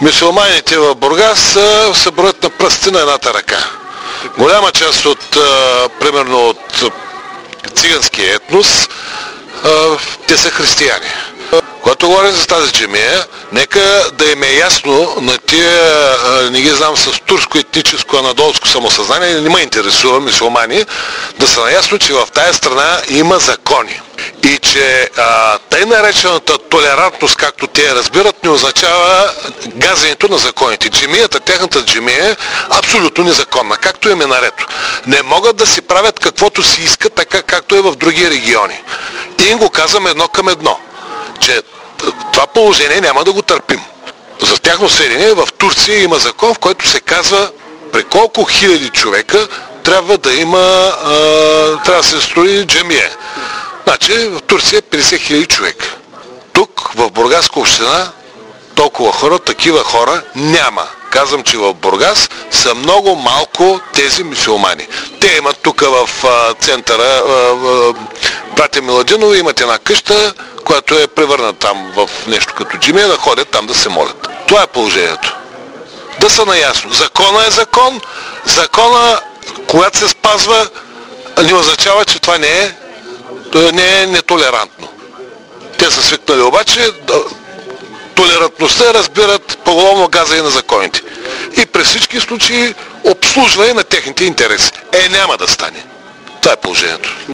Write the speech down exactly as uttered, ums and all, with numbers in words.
Мюсюлманите в Бургас се броят на пръсти на едната ръка. Голяма част от, а, примерно от циганския етнос, а, те са християни. Когато говорим за тази джамия, нека да им е ясно на тия, не ги знам, с турско етническо анадолско самосъзнание, не ме интересува мюсюлмани, да са наясно, че в тая страна има закони. И че а, тъй наречената толерантност, както те разбират, не означава газенето на законите. Джамията, техната джамия е абсолютно незаконна, както им е наред. Не могат да си правят каквото си искат, така както е в други региони. И им го казвам едно към едно, че това положение няма да го търпим. За тяхно сведение, в Турция има закон, в който се казва при колко хиляди човека трябва да има, а, трябва да се строи джамия. Значи в Турция е петдесет хиляди човека. Тук, в Бургаска община, толкова хора, такива хора няма. Казвам, че в Бургас са много малко тези мюсюлмани. Те имат тук в а, центъра, а, а, братя Миладинови, имат една къща, която е превърната там в нещо като джамия, да ходят там да се молят. Това е положението. Да са наясно. Закона е закон. Закона, когато се спазва, не означава, че това не е, не е нетолерантно. Те са свикнали обаче, толерантността разбират поголовно газа и на законите. И при всички случаи обслужване на техните интереси. Е, няма да стане. Това е положението.